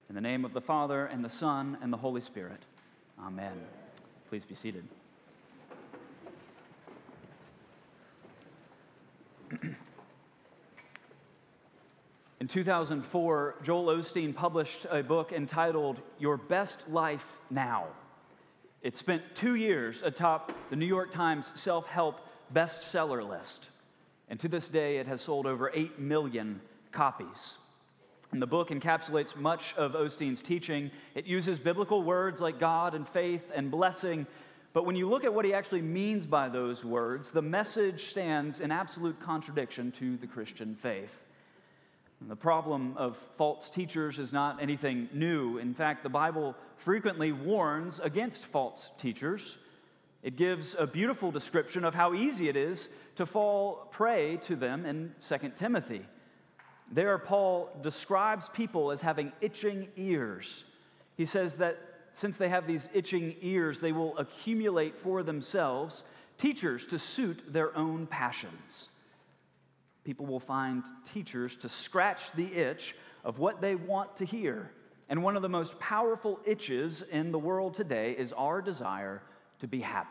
In the name of the Father, and the Son, and the Holy Spirit. Amen. Please be seated. In 2004, Joel Osteen published a book entitled Your Best Life Now. It spent 2 years atop the New York Times self-help bestseller list. And to this day, it has sold over 8 million copies. And the book encapsulates much of Osteen's teaching. It uses biblical words like God and faith and blessing. But when you look at what he actually means by those words, the message stands in absolute contradiction to the Christian faith. And the problem of false teachers is not anything new. In fact, the Bible frequently warns against false teachers. It gives a beautiful description of how easy it is to fall prey to them in 2 Timothy. There, Paul describes people as having itching ears. He says that since they have these itching ears, they will accumulate for themselves teachers to suit their own passions. People will find teachers to scratch the itch of what they want to hear. And one of the most powerful itches in the world today is our desire to be happy.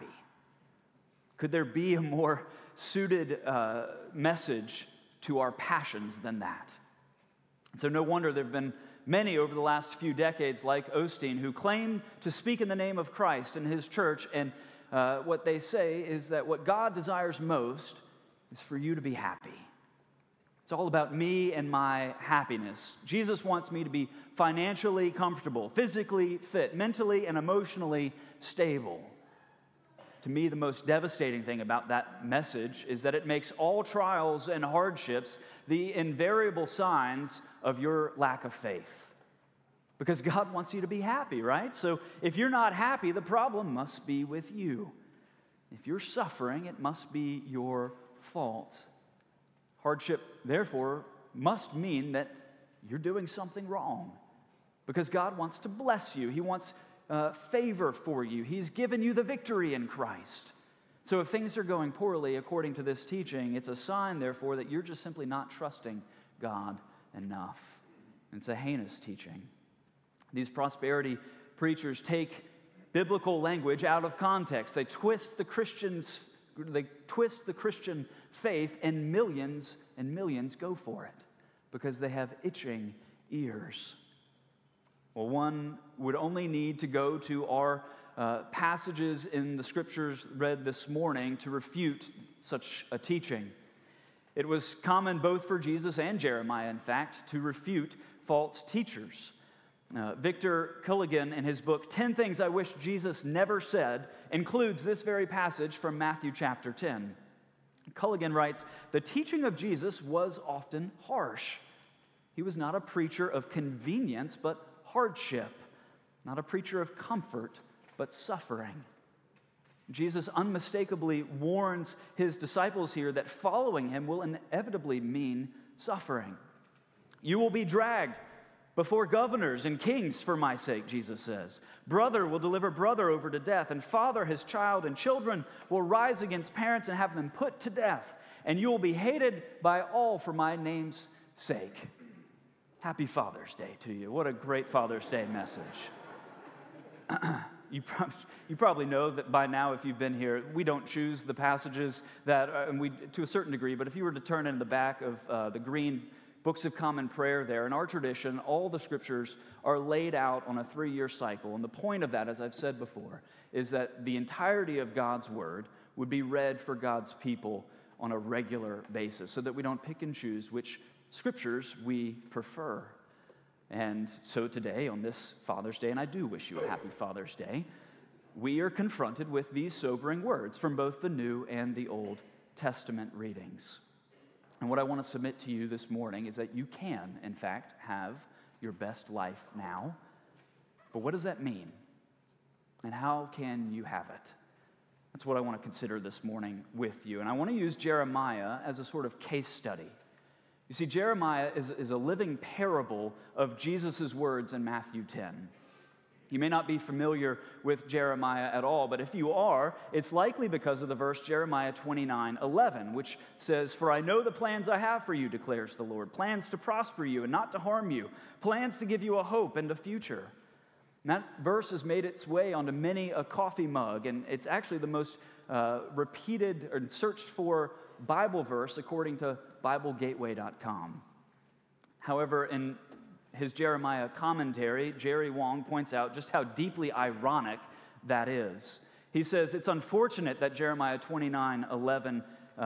Could there be a more suited message to our passions than that? So no wonder there have been many over the last few decades like Osteen who claim to speak in the name of Christ and his church, and what they say is that what God desires most is for you to be happy. It's all about me and my happiness. Jesus wants me to be financially comfortable, physically fit, mentally and emotionally stable. To me, the most devastating thing about that message is that it makes all trials and hardships the invariable signs of your lack of faith. Because God wants you to be happy, right? So if you're not happy, the problem must be with you. If you're suffering, it must be your fault. Hardship, therefore, must mean that you're doing something wrong. Because God wants to bless you. He wants favor for you. He's given you the victory in Christ. So if things are going poorly according to this teaching, it's a sign, therefore, that you're just simply not trusting God enough. And it's a heinous teaching. These prosperity preachers take biblical language out of context. They twist the Christian faith, and millions go for it because they have itching ears. Well, one would only need to go to our passages in the scriptures read this morning to refute such a teaching. It was common both for Jesus and Jeremiah, in fact, to refute false teachers. Victor Culligan, in his book, 10 Things I Wish Jesus Never Said, includes this very passage from Matthew chapter 10. Culligan writes, "The teaching of Jesus was often harsh. He was not a preacher of convenience, but hardship, not a preacher of comfort, but suffering." Jesus unmistakably warns his disciples here that following him will inevitably mean suffering. You will be dragged before governors and kings for my sake, Jesus says. Brother will deliver brother over to death, and father his child, and children will rise against parents and have them put to death, and you will be hated by all for my name's sake. Happy Father's Day to you. What a great Father's Day message. You probably know that by now, if you've been here, we don't choose the passages that, and we to a certain degree, but if you were to turn in the back of the green Books of Common Prayer there, in our tradition, all the scriptures are laid out on a 3-year cycle. And the point of that, as I've said before, is that the entirety of God's Word would be read for God's people on a regular basis so that we don't pick and choose which scriptures we prefer. And so today, on this Father's Day, and I do wish you a happy Father's Day, we are confronted with these sobering words from both the New and the Old Testament readings. And what I want to submit to you this morning is that you can, in fact, have your best life now. But what does that mean? And how can you have it? That's what I want to consider this morning with you. And I want to use Jeremiah as a sort of case study. You see, Jeremiah is a living parable of Jesus' words in Matthew 10. You may not be familiar with Jeremiah at all, but if you are, it's likely because of the verse Jeremiah 29:11, which says, "For I know the plans I have for you, declares the Lord, plans to prosper you and not to harm you, plans to give you a hope and a future." And that verse has made its way onto many a coffee mug, and it's actually the most repeated or searched for Bible verse according to BibleGateway.com. However, in his Jeremiah commentary, Jerry Wong points out just how deeply ironic that is. He says, it's unfortunate that Jeremiah 29:11,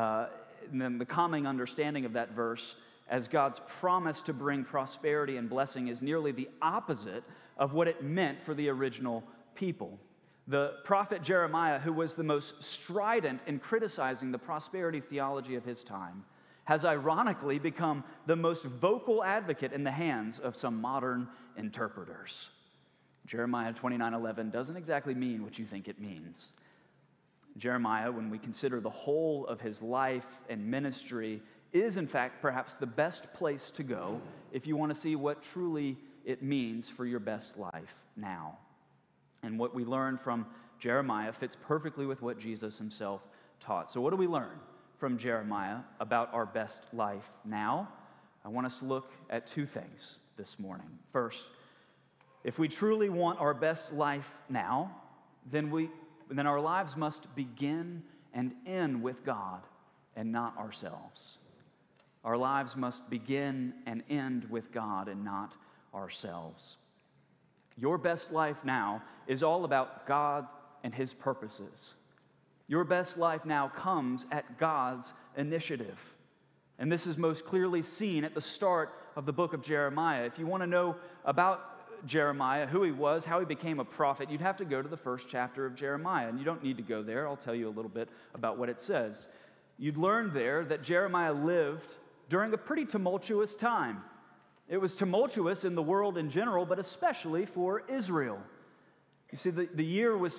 and then the common understanding of that verse as God's promise to bring prosperity and blessing is nearly the opposite of what it meant for the original people. The prophet Jeremiah, who was the most strident in criticizing the prosperity theology of his time, has ironically become the most vocal advocate in the hands of some modern interpreters. Jeremiah 29:11 doesn't exactly mean what you think it means. Jeremiah, when we consider the whole of his life and ministry, is in fact perhaps the best place to go if you want to see what truly it means for your best life now. And what we learn from Jeremiah fits perfectly with what Jesus himself taught. So what do we learn from Jeremiah about our best life now? I want us to look at two things this morning. First, if we truly want our best life now, then our lives must begin and end with God and not ourselves. Our lives must begin and end with God and not ourselves. Your best life now is all about God and His purposes. Your best life now comes at God's initiative. And this is most clearly seen at the start of the book of Jeremiah. If you want to know about Jeremiah, who he was, how he became a prophet, you'd have to go to the first chapter of Jeremiah. And you don't need to go there. I'll tell you a little bit about what it says. You'd learn there that Jeremiah lived during a pretty tumultuous time. It was tumultuous in the world in general, but especially for Israel. You see, the year was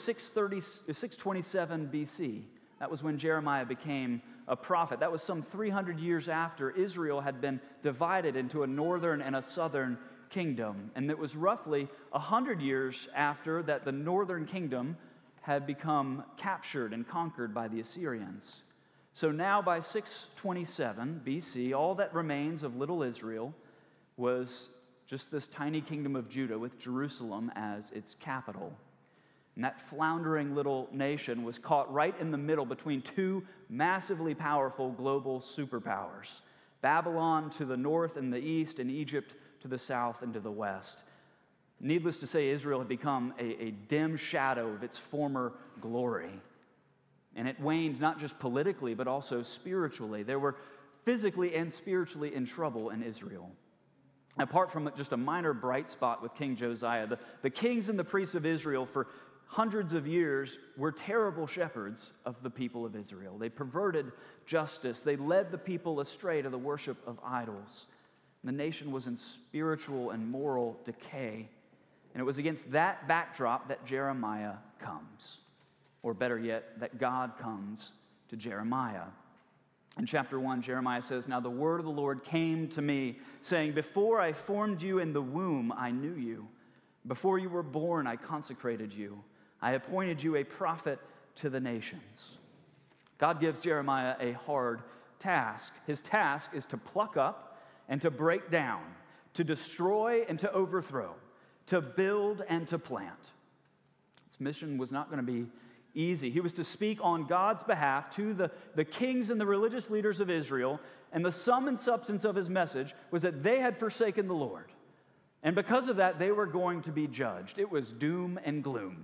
627 BC. That was when Jeremiah became a prophet. That was some 300 years after Israel had been divided into a northern and a southern kingdom. And it was roughly 100 years after that the northern kingdom had become captured and conquered by the Assyrians. So now by 627 BC, all that remains of little Israel was just this tiny kingdom of Judah with Jerusalem as its capital. And that floundering little nation was caught right in the middle between two massively powerful global superpowers, Babylon to the north and the east, and Egypt to the south and to the west. Needless to say, Israel had become a dim shadow of its former glory. And it waned not just politically, but also spiritually. They were physically and spiritually in trouble in Israel. Apart from just a minor bright spot with King Josiah, the kings and the priests of Israel for hundreds of years were terrible shepherds of the people of Israel. They perverted justice. They led the people astray to the worship of idols. The nation was in spiritual and moral decay. And it was against that backdrop that Jeremiah comes. Or better yet, that God comes to Jeremiah. In chapter 1, Jeremiah says, "Now the word of the Lord came to me, saying, Before I formed you in the womb, I knew you. Before you were born, I consecrated you. I appointed you a prophet to the nations." God gives Jeremiah a hard task. His task is to pluck up and to break down, to destroy and to overthrow, to build and to plant. His mission was not going to be easy. He was to speak on God's behalf to the kings and the religious leaders of Israel, and the sum and substance of his message was that they had forsaken the Lord. And because of that, they were going to be judged. It was doom and gloom.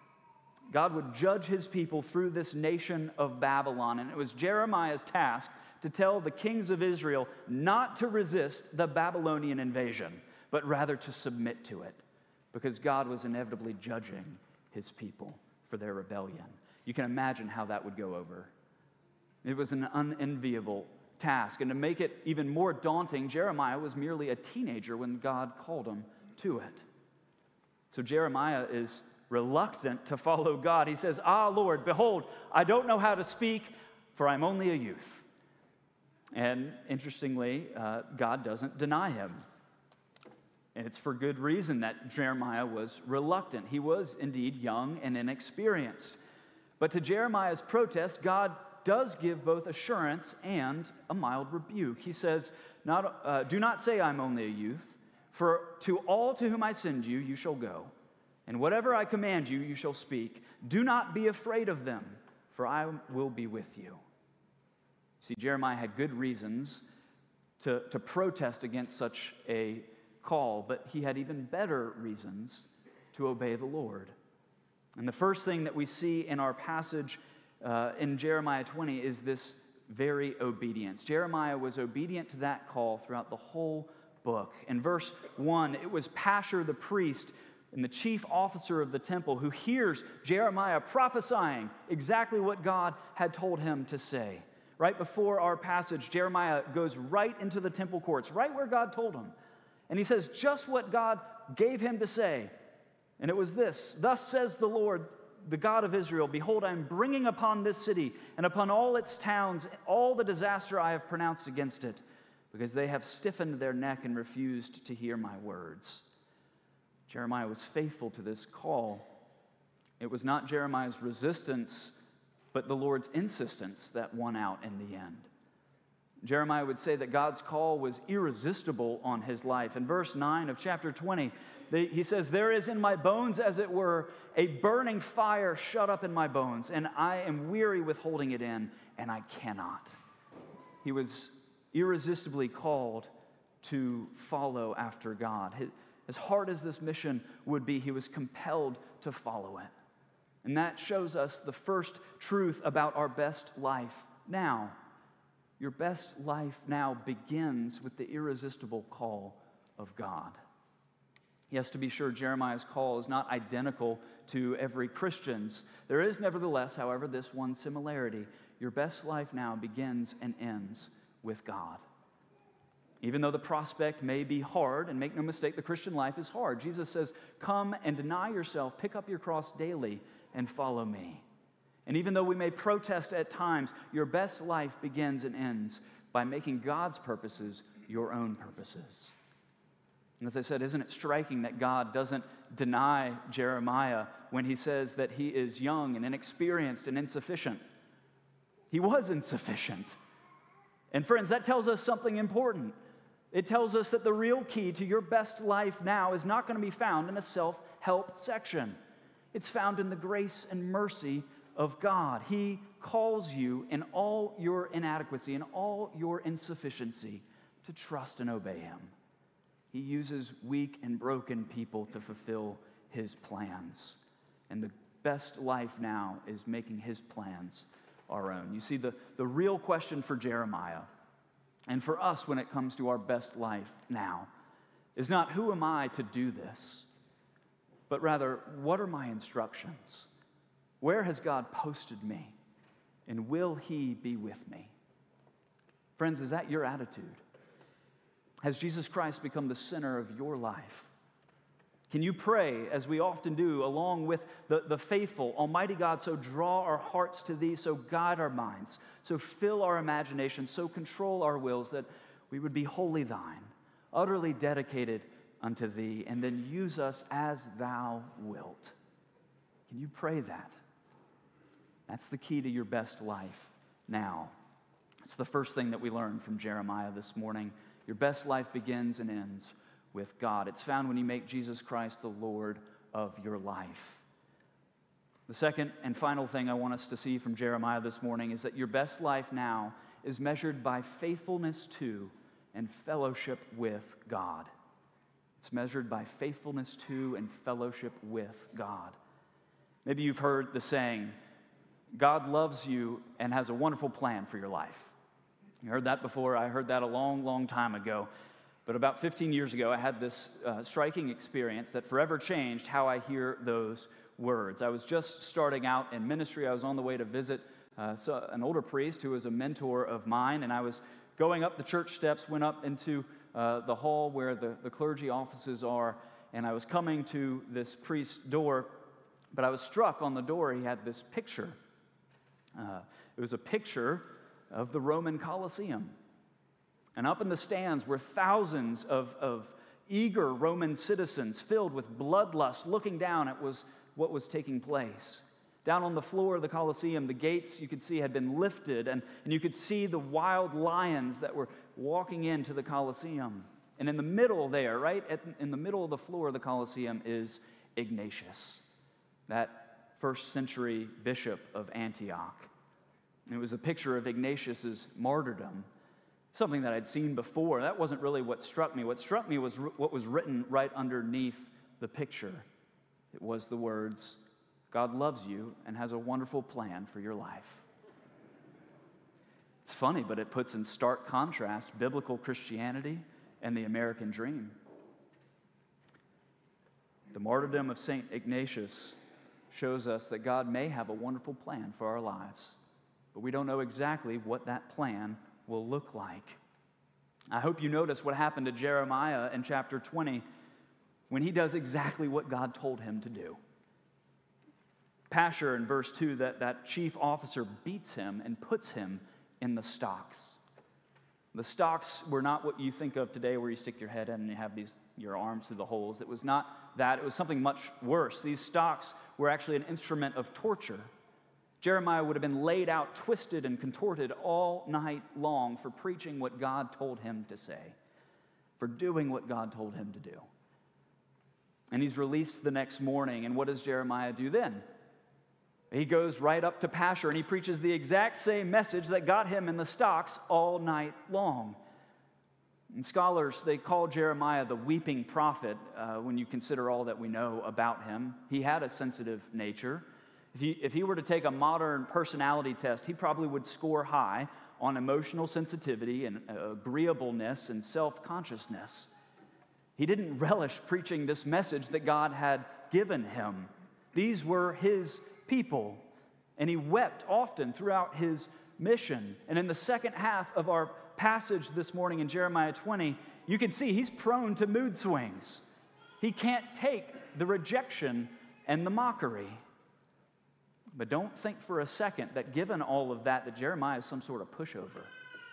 God would judge his people through this nation of Babylon, and it was Jeremiah's task to tell the kings of Israel not to resist the Babylonian invasion, but rather to submit to it, because God was inevitably judging his people for their rebellion. You can imagine how that would go over. It was an unenviable task. And to make it even more daunting, Jeremiah was merely a teenager when God called him to it. So Jeremiah is reluctant to follow God. He says, "Ah, Lord, behold, I don't know how to speak, for I'm only a youth." And interestingly, God doesn't deny him. And it's for good reason that Jeremiah was reluctant. He was indeed young and inexperienced. But to Jeremiah's protest, God does give both assurance and a mild rebuke. He says, do not say I'm only a youth, for to all to whom I send you, you shall go. And whatever I command you, you shall speak. Do not be afraid of them, for I will be with you. See, Jeremiah had good reasons to protest against such a call, but he had even better reasons to obey the Lord. And the first thing that we see in our passage in Jeremiah 20 is this very obedience. Jeremiah was obedient to that call throughout the whole book. In verse 1, it was Pashur the priest and the chief officer of the temple who hears Jeremiah prophesying exactly what God had told him to say. Right before our passage, Jeremiah goes right into the temple courts, right where God told him. And he says just what God gave him to say. And it was this: "Thus says the Lord, the God of Israel, behold, I am bringing upon this city and upon all its towns all the disaster I have pronounced against it, because they have stiffened their neck and refused to hear my words." Jeremiah was faithful to this call. It was not Jeremiah's resistance, but the Lord's insistence that won out in the end. Jeremiah would say that God's call was irresistible on his life. In verse 9 of chapter 20, he says, "There is in my bones, as it were, a burning fire shut up in my bones, and I am weary with holding it in, and I cannot." He was irresistibly called to follow after God. As hard as this mission would be, he was compelled to follow it. And that shows us the first truth about our best life now. Your best life now begins with the irresistible call of God. Yes, to be sure, Jeremiah's call is not identical to every Christian's. There is nevertheless, however, this one similarity. Your best life now begins and ends with God. Even though the prospect may be hard, and make no mistake, the Christian life is hard. Jesus says, "Come and deny yourself, pick up your cross daily, and follow me." And even though we may protest at times, your best life begins and ends by making God's purposes your own purposes. And as I said, isn't it striking that God doesn't deny Jeremiah when he says that he is young and inexperienced and insufficient? He was insufficient. And friends, that tells us something important. It tells us that the real key to your best life now is not going to be found in a self-help section. It's found in the grace and mercy of God. He calls you in all your inadequacy and all your insufficiency to trust and obey him. He uses weak and broken people to fulfill his plans. And the best life now is making his plans our own. You see, the real question for Jeremiah and for us when it comes to our best life now is not who am I to do this, but rather what are my instructions? Where has God posted me? And will he be with me? Friends, is that your attitude? Has Jesus Christ become the center of your life? Can you pray, as we often do, along with the faithful, Almighty God, so draw our hearts to thee, so guide our minds, so fill our imagination, so control our wills, that we would be wholly thine, utterly dedicated unto thee, and then use us as thou wilt. Can you pray that? That's the key to your best life now. It's the first thing that we learned from Jeremiah this morning. Your best life begins and ends with God. It's found when you make Jesus Christ the Lord of your life. The second and final thing I want us to see from Jeremiah this morning is that your best life now is measured by faithfulness to and fellowship with God. It's measured by faithfulness to and fellowship with God. Maybe you've heard the saying, God loves you and has a wonderful plan for your life. You heard that before. I heard that a long, long time ago. But about 15 years ago, I had this striking experience that forever changed how I hear those words. I was just starting out in ministry. I was on the way to visit an older priest who was a mentor of mine, and I was going up the church steps, went up into the hall where the clergy offices are, and I was coming to this priest's door, but I was struck on the door. He had this picture. It was a picture of the Roman Colosseum. And up in the stands were thousands of eager Roman citizens filled with bloodlust looking down at what was taking place. Down on the floor of the Colosseum, the gates you could see had been lifted, and you could see the wild lions that were walking into the Colosseum. And in the middle there, in the middle of the floor of the Colosseum is Ignatius, that first century bishop of Antioch. And it was a picture of Ignatius's martyrdom, something that I'd seen before. That wasn't really what struck me. What struck me was what was written right underneath the picture. It was the words, "God loves you and has a wonderful plan for your life." It's funny, but it puts in stark contrast biblical Christianity and the American dream. The martyrdom of St. Ignatius shows us that God may have a wonderful plan for our lives, but we don't know exactly what that plan will look like. I hope you notice what happened to Jeremiah in chapter 20 when he does exactly what God told him to do. Pashur in verse 2, that chief officer beats him and puts him in the stocks. The stocks were not what you think of today where you stick your head in and you have your arms through the holes. It was not that. It was something much worse. These stocks were actually an instrument of torture. Jeremiah would have been laid out, twisted and contorted all night long for preaching what God told him to say, for doing what God told him to do. And he's released the next morning, and what does Jeremiah do then? He goes right up to Pashur and he preaches the exact same message that got him in the stocks all night long. And scholars, they call Jeremiah the weeping prophet when you consider all that we know about him. He had a sensitive nature. If he were to take a modern personality test, he probably would score high on emotional sensitivity and agreeableness and self-consciousness. He didn't relish preaching this message that God had given him. These were his people, and he wept often throughout his mission. And in the second half of our passage this morning in Jeremiah 20, you can see he's prone to mood swings. He can't take the rejection and the mockery. But don't think for a second that given all of that Jeremiah is some sort of pushover.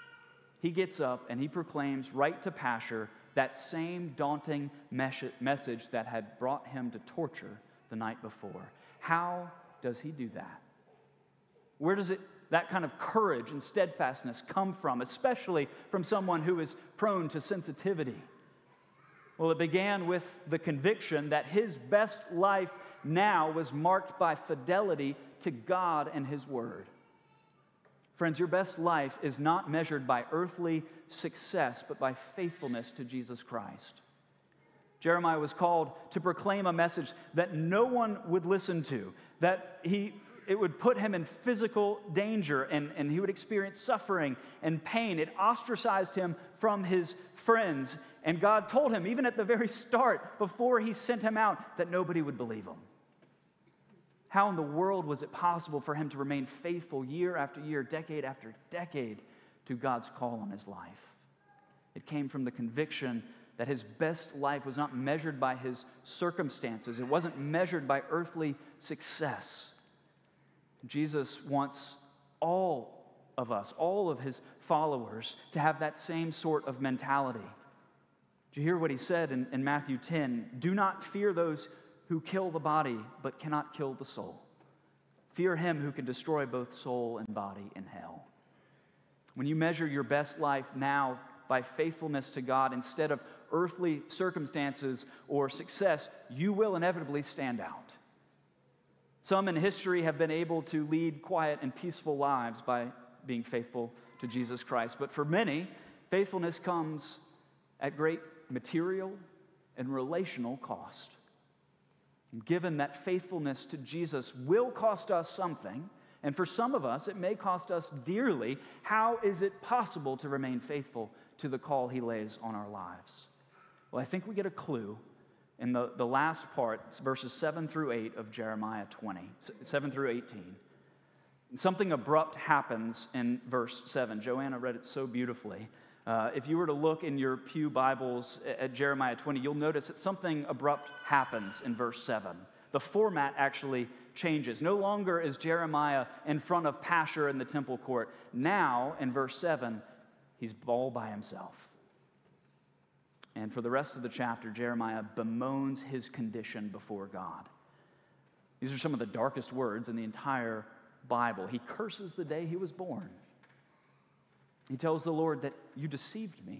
He gets up and he proclaims right to Pashur that same daunting message that had brought him to torture the night before. How does he do that? Where does that kind of courage and steadfastness come from, especially from someone who is prone to sensitivity? Well, it began with the conviction that his best life now was marked by fidelity to God and His Word. Friends, your best life is not measured by earthly success, but by faithfulness to Jesus Christ. Jeremiah was called to proclaim a message that no one would listen to, that it would put him in physical danger and he would experience suffering and pain. It ostracized him from his friends. And God told him, even at the very start, before he sent him out, that nobody would believe him. How in the world was it possible for him to remain faithful year after year, decade after decade, to God's call on his life? It came from the conviction that his best life was not measured by his circumstances. It wasn't measured by earthly success. Jesus wants all of us, all of his followers, to have that same sort of mentality. Did you hear what he said in Matthew 10? Do not fear those who kill the body but cannot kill the soul. Fear him who can destroy both soul and body in hell. When you measure your best life now by faithfulness to God instead of earthly circumstances or success, you will inevitably stand out. Some in history have been able to lead quiet and peaceful lives by being faithful to Jesus Christ. But for many, faithfulness comes at great material and relational cost. And given that faithfulness to Jesus will cost us something, and for some of us it may cost us dearly, how is it possible to remain faithful to the call he lays on our lives? Well, I think we get a clue in the last part, it's verses 7 through 8 of Jeremiah 20, 7 through 18. Something abrupt happens in verse 7. Joanna read it so beautifully. If you were to look in your pew Bibles at Jeremiah 20, you'll notice that something abrupt happens in verse 7. The format actually changes. No longer is Jeremiah in front of Pashur in the temple court. Now, in verse 7, he's all by himself. And for the rest of the chapter, Jeremiah bemoans his condition before God. These are some of the darkest words in the entire Bible. He curses the day he was born. He tells the Lord that you deceived me.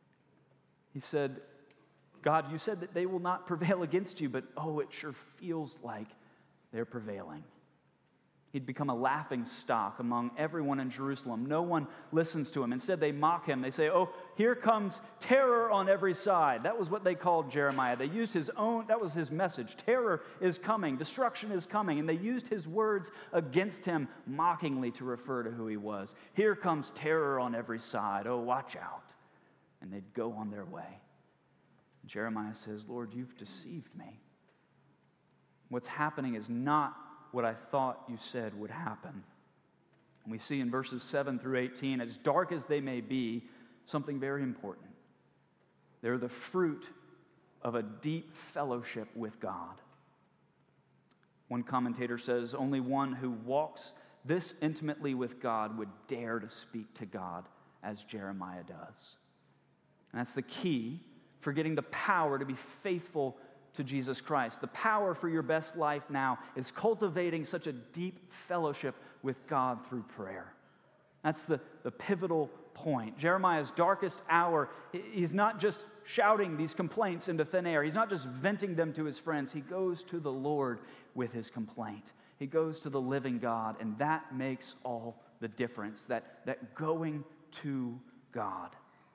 He said, God, you said that they will not prevail against you, but oh, it sure feels like they're prevailing. He'd become a laughing stock among everyone in Jerusalem. No one listens to him. Instead, they mock him. They say, oh, here comes terror on every side. That was what they called Jeremiah. They used his own, that was his message. Terror is coming. Destruction is coming. And they used his words against him mockingly to refer to who he was. Here comes terror on every side. Oh, watch out. And they'd go on their way. Jeremiah says, Lord, you've deceived me. What's happening is not what I thought you said would happen. And we see in verses 7 through 18, as dark as they may be, something very important. They're the fruit of a deep fellowship with God. One commentator says, only one who walks this intimately with God would dare to speak to God as Jeremiah does. And that's the key for getting the power to be faithful to Jesus Christ. The power for your best life now is cultivating such a deep fellowship with God through prayer. That's the pivotal point. Jeremiah's darkest hour, he's not just shouting these complaints into thin air. He's not just venting them to his friends. He goes to the Lord with his complaint. He goes to the living God, and that makes all the difference, that going to God.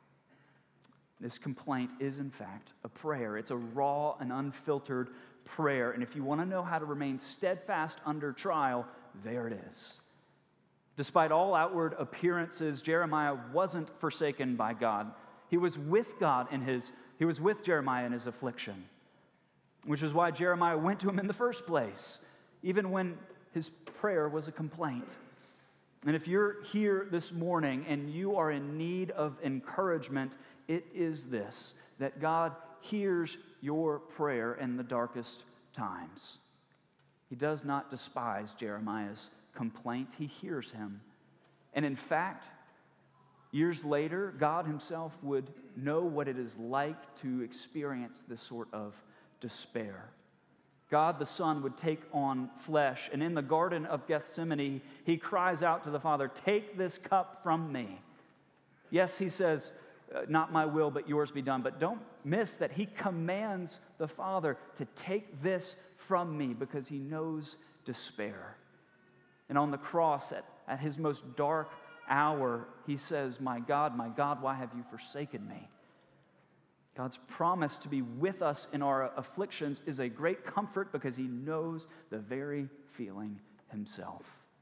This complaint is, in fact, a prayer. It's a raw and unfiltered prayer. And if you want to know how to remain steadfast under trial, there it is. Despite all outward appearances, Jeremiah wasn't forsaken by God. He was with God he was with Jeremiah in his affliction, which is why Jeremiah went to him in the first place, even when his prayer was a complaint. And if you're here this morning and you are in need of encouragement, it is this, that God hears your prayer in the darkest times. He does not despise Jeremiah's complaint. He hears him. And in fact, years later, God himself would know what it is like to experience this sort of despair. God the Son would take on flesh, and in the Garden of Gethsemane, he cries out to the Father, "Take this cup from me." Yes, he says, "Not my will, but yours be done." But don't miss that he commands the Father to take this from me because he knows despair. And on the cross, at his most dark hour, he says, my God, why have you forsaken me?" God's promise to be with us in our afflictions is a great comfort because he knows the very feeling himself.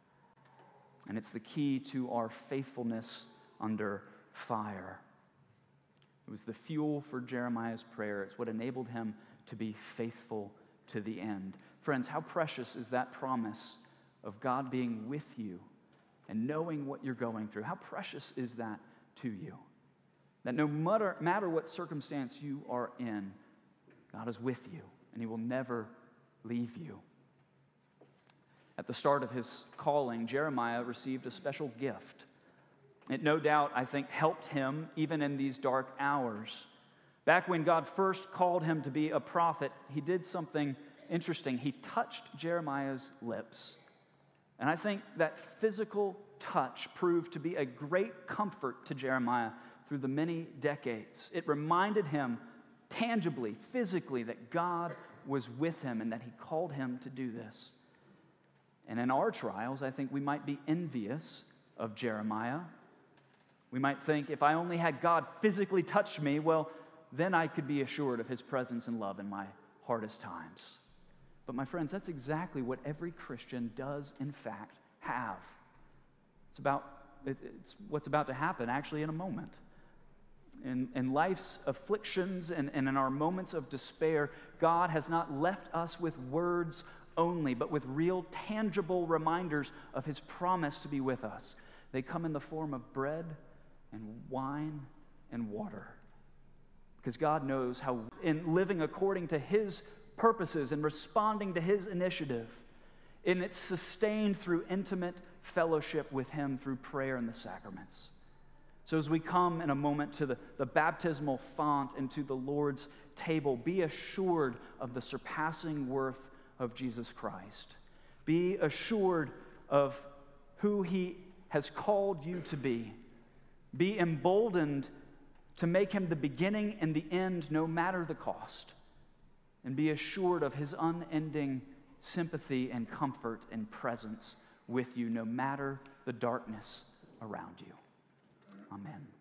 And it's the key to our faithfulness under fire. It was the fuel for Jeremiah's prayer. It's what enabled him to be faithful to the end. Friends, how precious is that promise of God being with you and knowing what you're going through? How precious is that to you? That no matter what circumstance you are in, God is with you, and he will never leave you. At the start of his calling, Jeremiah received a special gift. It no doubt, I think, helped him even in these dark hours. Back when God first called him to be a prophet, he did something interesting. He touched Jeremiah's lips. And I think that physical touch proved to be a great comfort to Jeremiah through the many decades. It reminded him tangibly, physically, that God was with him and that he called him to do this. And in our trials, I think we might be envious of Jeremiah. We might think, if I only had God physically touch me, well, then I could be assured of his presence and love in my hardest times. But my friends, that's exactly what every Christian does, in fact, have. It's what's about to happen, actually, in a moment. In life's afflictions and in our moments of despair, God has not left us with words only, but with real, tangible reminders of his promise to be with us. They come in the form of bread and wine and water. Because God knows how, in living according to his purposes and responding to his initiative, and it's sustained through intimate fellowship with him through prayer and the sacraments. So as we come in a moment to the baptismal font and to the Lord's table, be assured of the surpassing worth of Jesus Christ. Be assured of who He has called you to be. Be emboldened to make Him the beginning and the end, no matter the cost. And be assured of His unending sympathy and comfort and presence with you, no matter the darkness around you. Amen.